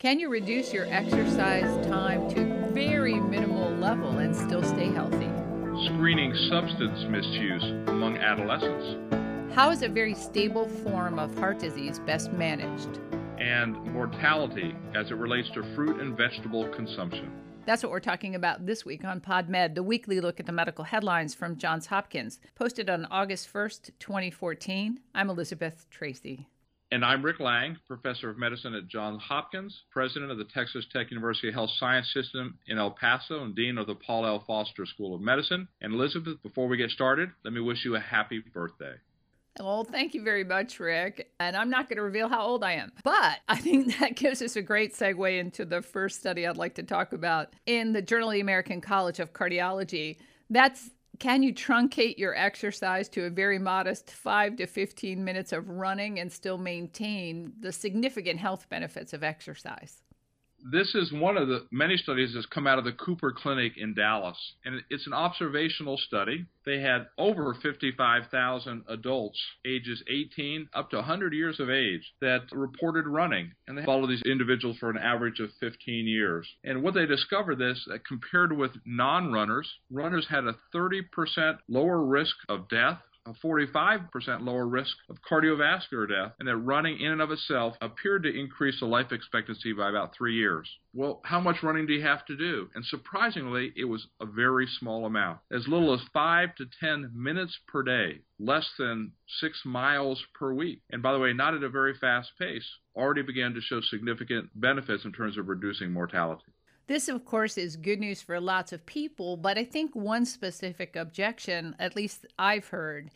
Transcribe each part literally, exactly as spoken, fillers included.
Can you reduce your exercise time to a very minimal level and still stay healthy? Screening substance misuse among adolescents. How is a very stable form of heart disease best managed? And mortality as it relates to fruit and vegetable consumption. That's what we're talking about this week on PodMed, the weekly look at the medical headlines from Johns Hopkins, posted on August first, twenty fourteen. I'm Elizabeth Tracy. And I'm Rick Lang, professor of medicine at Johns Hopkins, president of the Texas Tech University Health Science System in El Paso, and dean of the Paul L. Foster School of Medicine. And Elizabeth, before we get started, let me wish you a happy birthday. Well, thank you very much, Rick. And I'm not going to reveal how old I am, but I think that gives us a great segue into the first study I'd like to talk about in the Journal of the American College of Cardiology. That's Can you truncate your exercise to a very modest five to fifteen minutes of running and still maintain the significant health benefits of exercise? This is one of the many studies that's come out of the Cooper Clinic in Dallas, and it's an observational study. They had over fifty-five thousand adults ages eighteen up to one hundred years of age that reported running, and they followed these individuals for an average of fifteen years. And what they discovered is that compared with non-runners, runners had a thirty percent lower risk of death, a forty-five percent lower risk of cardiovascular death, and that running in and of itself appeared to increase the life expectancy by about three years. Well, how much running do you have to do? And surprisingly, it was a very small amount, as little as five to ten minutes per day, less than six miles per week. And by the way, not at a very fast pace, already began to show significant benefits in terms of reducing mortality. This, of course, is good news for lots of people, but I think one specific objection, at least I've heard,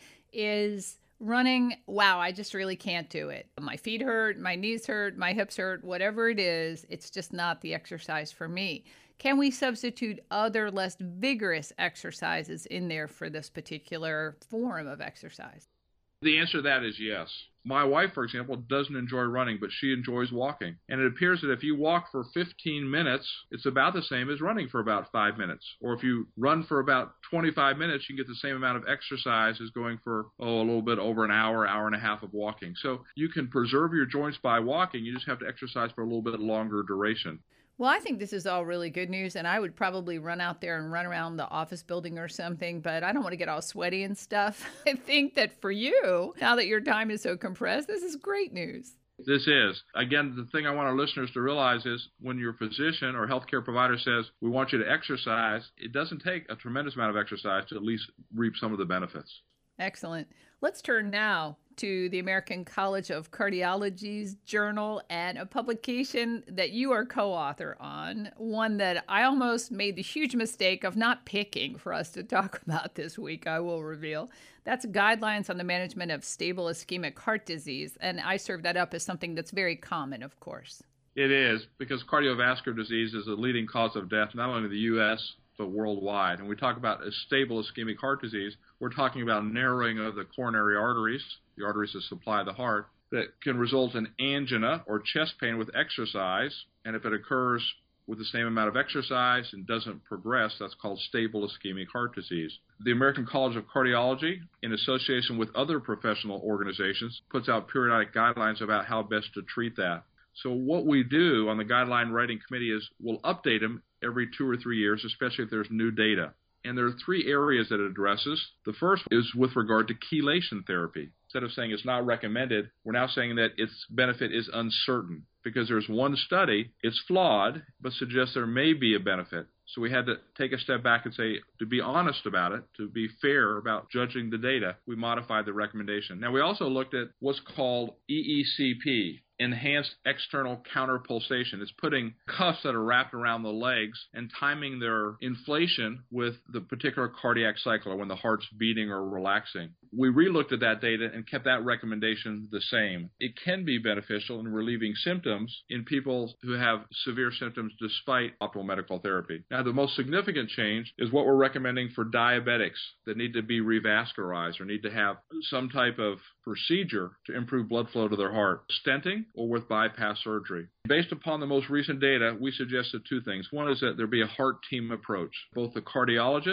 is running, wow, I just really can't do it. My feet hurt, my knees hurt, my hips hurt, whatever it is, it's just not the exercise for me. Can we substitute other less vigorous exercises in there for this particular form of exercise? The answer to that is yes. My wife, for example, doesn't enjoy running, but she enjoys walking. And it appears that if you walk for fifteen minutes, it's about the same as running for about five minutes. Or if you run for about twenty-five minutes, you can get the same amount of exercise as going for, oh, a little bit over an hour, hour and a half of walking. So you can preserve your joints by walking. You just have to exercise for a little bit longer duration. Well, I think this is all really good news, and I would probably run out there and run around the office building or something, but I don't want to get all sweaty and stuff. I think that for you, now that your time is so compressed, this is great news. This is. Again, the thing I want our listeners to realize is when your physician or healthcare provider says, we want you to exercise, it doesn't take a tremendous amount of exercise to at least reap some of the benefits. Excellent. Let's turn now to the American College of Cardiology's journal and a publication that you are co-author on, one that I almost made the huge mistake of not picking for us to talk about this week, I will reveal. That's Guidelines on the Management of Stable Ischemic Heart Disease, and I serve that up as something that's very common, of course. It is, because cardiovascular disease is the leading cause of death, not only in the U S, but worldwide. And we talk about a stable ischemic heart disease, we're talking about narrowing of the coronary arteries, the arteries that supply the heart, that can result in angina or chest pain with exercise. And if it occurs with the same amount of exercise and doesn't progress, that's called stable ischemic heart disease. The American College of Cardiology, in association with other professional organizations, puts out periodic guidelines about how best to treat that. So what we do on the guideline writing committee is we'll update them every two or three years, especially if there's new data. And there are three areas that it addresses. The first is with regard to chelation therapy. Instead of saying it's not recommended, we're now saying that its benefit is uncertain because there's one study, it's flawed, but suggests there may be a benefit. So we had to take a step back and say, to be honest about it, to be fair about judging the data, we modified the recommendation. Now, we also looked at what's called E E C P, enhanced external counterpulsation. It's putting cuffs that are wrapped around the legs and timing their inflation with the particular cardiac cycle, or when the heart's beating or relaxing. We re-looked at that data and kept that recommendation the same. It can be beneficial in relieving symptoms in people who have severe symptoms despite optimal medical therapy. Now, the most significant change is what we're recommending for diabetics that need to be revascularized or need to have some type of procedure to improve blood flow to their heart, stenting or with bypass surgery. Based upon the most recent data, we suggested two things. One is that there be a heart team approach. Both the cardiologist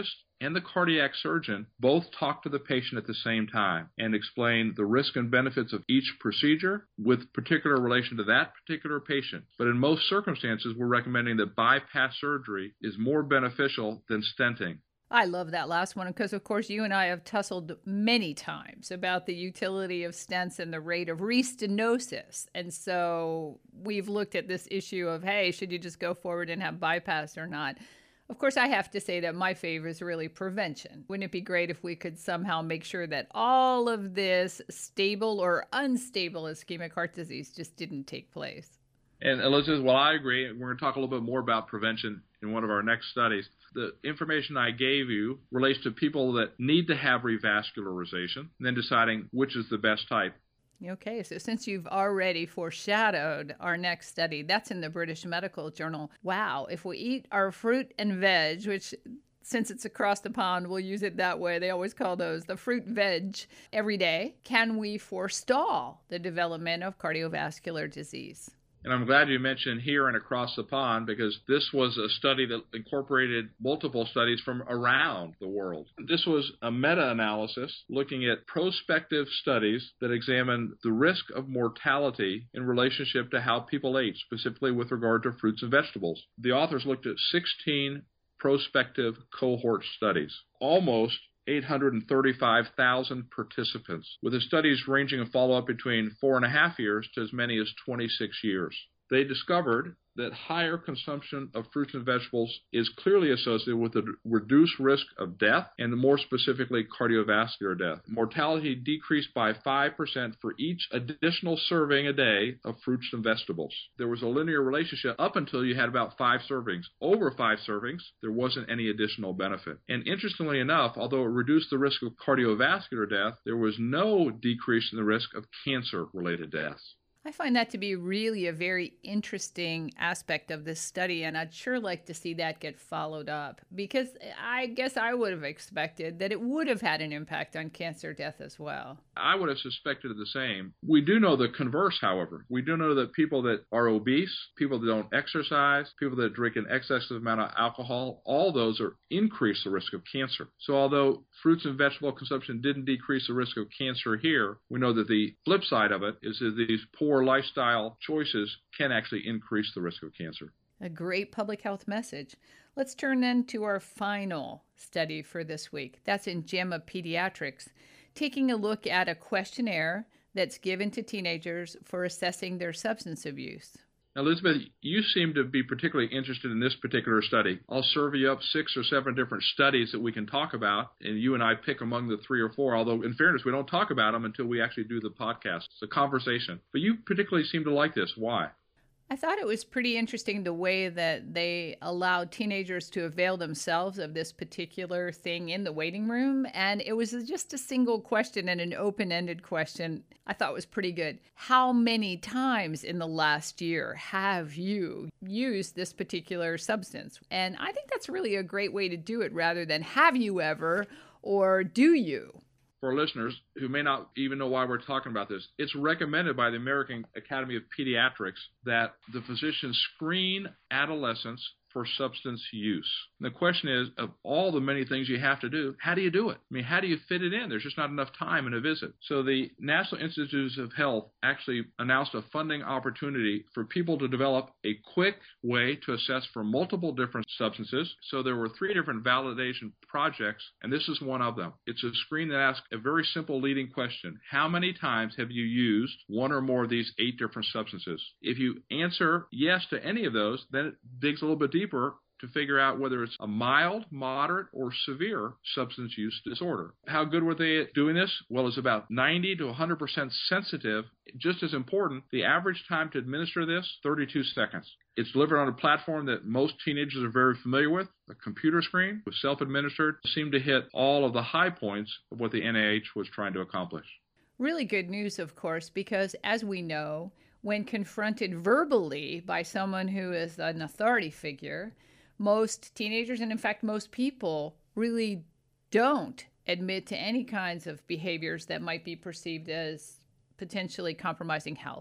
and the cardiac surgeon both talk to the patient at the same time and explain the risk and benefits of each procedure with particular relation to that particular patient. But in most circumstances, we're recommending that bypass surgery is more beneficial than stenting. I love that last one because, of course, you and I have tussled many times about the utility of stents and the rate of restenosis. And so we've looked at this issue of, hey, should you just go forward and have bypass or not? Of course, I have to say that my favor is really prevention. Wouldn't it be great if we could somehow make sure that all of this stable or unstable ischemic heart disease just didn't take place? And Elizabeth, well, I agree. We're going to talk a little bit more about prevention in one of our next studies. The information I gave you relates to people that need to have revascularization, and then deciding which is the best type. Okay, so since you've already foreshadowed our next study, that's in the British Medical Journal. Wow, if we eat our fruit and veg, which since it's across the pond, we'll use it that way. They always call those the fruit veg every day. Can we forestall the development of cardiovascular disease? And I'm glad you mentioned here and across the pond, because this was a study that incorporated multiple studies from around the world. This was a meta-analysis looking at prospective studies that examined the risk of mortality in relationship to how people ate, specifically with regard to fruits and vegetables. The authors looked at sixteen prospective cohort studies, almost eight hundred thirty-five thousand participants, with the studies ranging in follow-up between four and a half years to as many as twenty-six years. They discovered that higher consumption of fruits and vegetables is clearly associated with a reduced risk of death, and more specifically cardiovascular death. Mortality decreased by five percent for each additional serving a day of fruits and vegetables. There was a linear relationship up until you had about five servings. Over five servings, there wasn't any additional benefit. And interestingly enough, although it reduced the risk of cardiovascular death, there was no decrease in the risk of cancer-related deaths. I find that to be really a very interesting aspect of this study, and I'd sure like to see that get followed up, because I guess I would have expected that it would have had an impact on cancer death as well. I would have suspected the same. We do know the converse, however. We do know that people that are obese, people that don't exercise, people that drink an excessive amount of alcohol, all those are increase the risk of cancer. So although fruits and vegetable consumption didn't decrease the risk of cancer here, we know that the flip side of it is that these poor lifestyle choices can actually increase the risk of cancer. A great public health message. Let's turn then to our final study for this week. That's in JAMA Pediatrics, taking a look at a questionnaire that's given to teenagers for assessing their substance abuse. Now, Elizabeth, you seem to be particularly interested in this particular study. I'll serve you up six or seven different studies that we can talk about, and you and I pick among the three or four, although in fairness, we don't talk about them until we actually do the podcast. It's a conversation. But you particularly seem to like this. Why? I thought it was pretty interesting the way that they allowed teenagers to avail themselves of this particular thing in the waiting room. And it was just a single question and an open-ended question. I thought was pretty good. How many times in the last year have you used this particular substance? And I think that's really a great way to do it, rather than have you ever or do you? For listeners who may not even know why we're talking about this, it's recommended by the American Academy of Pediatrics that the physician screen adolescents for substance use. And the question is, of all the many things you have to do, how do you do it? I mean, how do you fit it in? There's just not enough time in a visit. So the National Institutes of Health actually announced a funding opportunity for people to develop a quick way to assess for multiple different substances. So there were three different validation projects, and this is one of them. It's a screen that asks a very simple leading question. How many times have you used one or more of these eight different substances? If you answer yes to any of those, then it digs a little bit deeper deeper to figure out whether it's a mild, moderate, or severe substance use disorder. How good were they at doing this? Well, it's about ninety to one hundred percent sensitive. Just as important, the average time to administer this, thirty-two seconds. It's delivered on a platform that most teenagers are very familiar with, a computer screen. It was self-administered. It seemed to hit all of the high points of what the N I H was trying to accomplish. Really good news, of course, because as we know, when confronted verbally by someone who is an authority figure, most teenagers, and in fact most people, really don't admit to any kinds of behaviors that might be perceived as potentially compromising health.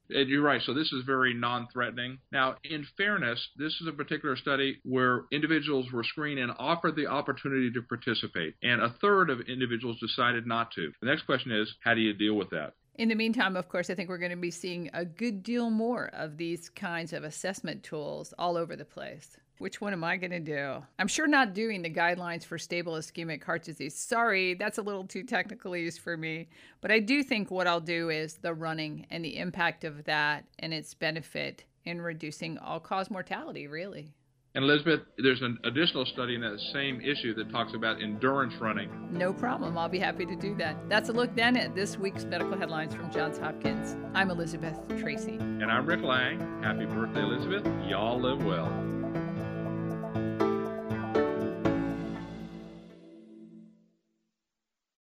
And you're right. So this is very non-threatening. Now, in fairness, this is a particular study where individuals were screened and offered the opportunity to participate. And a third of individuals decided not to. The next question is, how do you deal with that? In the meantime, of course, I think we're going to be seeing a good deal more of these kinds of assessment tools all over the place. Which one am I going to do? I'm sure not doing the guidelines for stable ischemic heart disease. Sorry, that's a little too technical use for me. But I do think what I'll do is the running and the impact of that and its benefit in reducing all-cause mortality, really. And Elizabeth, there's an additional study in that same issue that talks about endurance running. No problem. I'll be happy to do that. That's a look then at this week's Medical Headlines from Johns Hopkins. I'm Elizabeth Tracy. And I'm Rick Lang. Happy birthday, Elizabeth. Y'all live well.